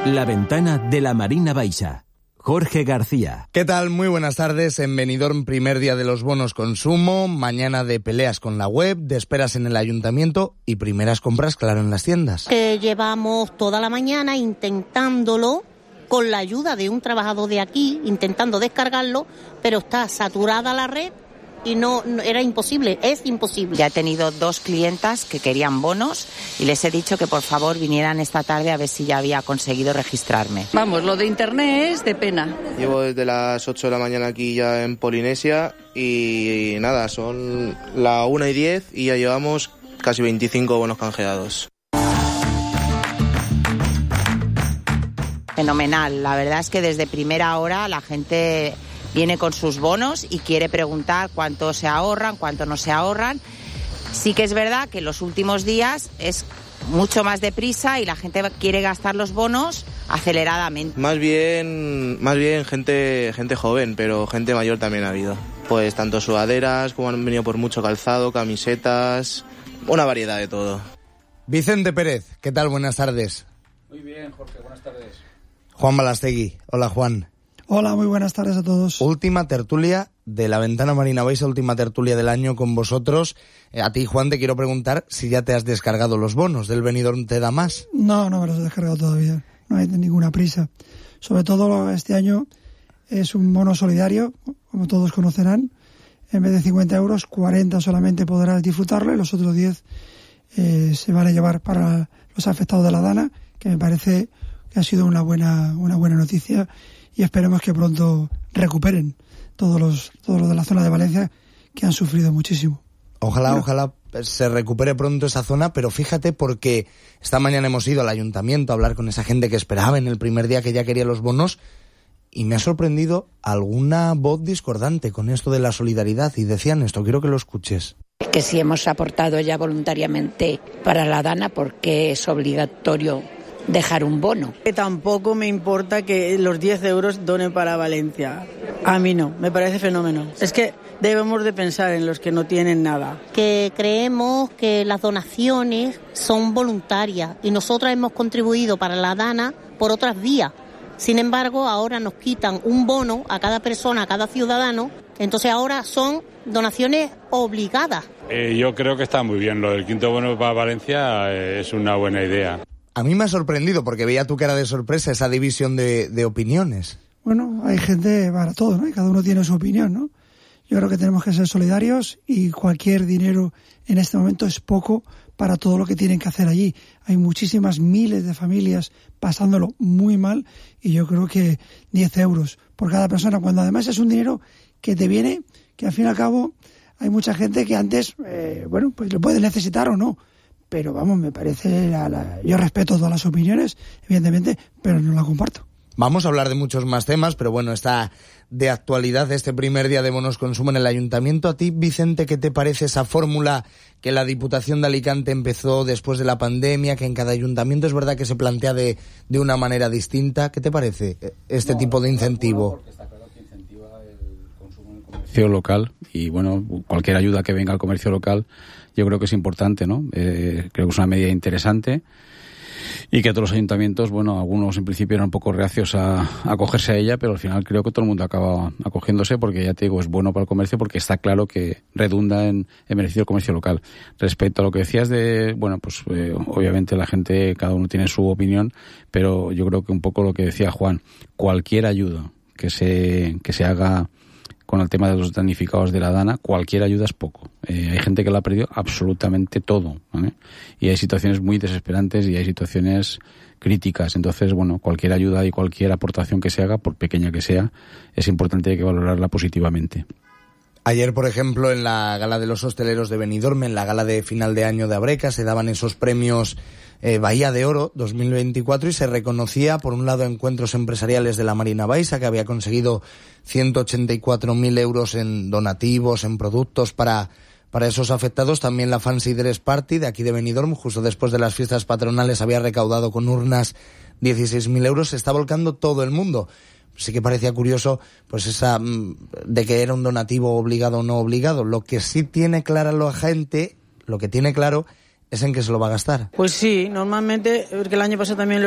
La ventana de la Marina Baixa. Jorge García. ¿Qué tal? Muy buenas tardes. En Benidorm, primer día de los bonos consumo, mañana de peleas con la web, de esperas en el ayuntamiento y primeras compras, claro, en las tiendas. Llevamos toda la mañana intentándolo, con la ayuda de un trabajador de aquí, intentando descargarlo, pero está saturada la red y no era imposible, es imposible. Ya he tenido 2 clientas que querían bonos y les he dicho que por favor vinieran esta tarde a ver si ya había conseguido registrarme. Vamos, lo de internet es de pena. Llevo desde las 8 de la mañana aquí ya en Polinesia y nada, son la 1:10 y ya llevamos casi 25 bonos canjeados. Fenomenal, la verdad es que desde primera hora la gente viene con sus bonos y quiere preguntar cuánto se ahorran, cuánto no se ahorran. Sí que es verdad que en los últimos días es mucho más deprisa y la gente quiere gastar los bonos aceleradamente. Más bien gente joven, pero gente mayor también ha habido. Pues tanto sudaderas como han venido por mucho calzado, camisetas, una variedad de todo. Vicente Pérez, ¿qué tal? Buenas tardes. Muy bien, Jorge, buenas tardes. Juan Balastegui. Hola, Juan. Hola, muy buenas tardes a todos. Última tertulia de la Ventana Marina Baixa, última tertulia del año con vosotros. A ti, Juan, te quiero preguntar si ya te has descargado los bonos del Benidorm Te Da Más. No me los he descargado todavía, no hay ninguna prisa. Sobre todo este año es un bono solidario, como todos conocerán. En vez de 50 euros, 40 solamente podrás disfrutarlo y los otros 10 se van a llevar para los afectados de la Dana, que me parece que ha sido una buena noticia. Y esperemos que pronto recuperen todos los de la zona de Valencia que han sufrido muchísimo. Ojalá se recupere pronto esa zona, pero fíjate porque esta mañana hemos ido al ayuntamiento a hablar con esa gente que esperaba en el primer día, que ya quería los bonos, y me ha sorprendido alguna voz discordante con esto de la solidaridad, y decían esto, quiero que lo escuches. Que si hemos aportado ya voluntariamente para la Dana, porque es obligatorio dejar un bono. Que tampoco me importa que los 10 euros donen para Valencia. A mí no, me parece fenómeno. Es que debemos de pensar en los que no tienen nada. Que creemos que las donaciones son voluntarias y nosotros hemos contribuido para la Dana por otras vías. Sin embargo, ahora nos quitan un bono a cada persona, a cada ciudadano, entonces ahora son donaciones obligadas. Yo creo que está muy bien, lo del quinto bono para Valencia es una buena idea. A mí me ha sorprendido, porque veía tu cara de sorpresa, esa división de opiniones. Bueno, hay gente para todo, ¿no? Y cada uno tiene su opinión, ¿no? Yo creo que tenemos que ser solidarios y cualquier dinero en este momento es poco para todo lo que tienen que hacer allí. Hay muchísimas miles de familias pasándolo muy mal y yo creo que 10 euros por cada persona, cuando además es un dinero que te viene, que al fin y al cabo hay mucha gente que antes, pues lo puede necesitar o no. Pero vamos, me parece, yo respeto todas las opiniones, evidentemente, pero no la comparto. Vamos a hablar de muchos más temas, pero bueno, está de actualidad este primer día de bonos consumo en el ayuntamiento. A ti, Vicente, ¿qué te parece esa fórmula que la Diputación de Alicante empezó después de la pandemia, que en cada ayuntamiento es verdad que se plantea de una manera distinta? ¿Qué te parece este tipo de incentivo? Porque está claro que incentiva el consumo en el comercio local y bueno, cualquier ayuda que venga al comercio local yo creo que es importante, ¿no? Creo que es una medida interesante y que todos los ayuntamientos, bueno, algunos en principio eran un poco reacios a acogerse a ella, pero al final creo que todo el mundo acaba acogiéndose porque, ya te digo, es bueno para el comercio porque está claro que redunda en beneficio del comercio local. Respecto a lo que decías de, bueno, pues obviamente la gente, cada uno tiene su opinión, pero yo creo que un poco lo que decía Juan, cualquier ayuda que se haga con el tema de los damnificados de la Dana, cualquier ayuda es poco. Hay gente que lo ha perdido absolutamente todo, ¿vale? Y hay situaciones muy desesperantes y hay situaciones críticas. Entonces, bueno, cualquier ayuda y cualquier aportación que se haga, por pequeña que sea, es importante, hay que valorarla positivamente. Ayer, por ejemplo, en la gala de los hosteleros de Benidorm, en la gala de final de año de Abreca, se daban esos premios Bahía de Oro 2024 y se reconocía, por un lado, Encuentros Empresariales de la Marina Baixa, que había conseguido 184.000 euros en donativos, en productos para esos afectados. También la Fancy Dress Party de aquí de Benidorm, justo después de las fiestas patronales, había recaudado con urnas 16.000 euros. Se está volcando todo el mundo. Sí que parecía curioso, pues esa de que era un donativo obligado o no obligado. Lo que sí tiene clara la gente, lo que tiene claro es en qué se lo va a gastar. Pues sí, normalmente, porque el año pasado también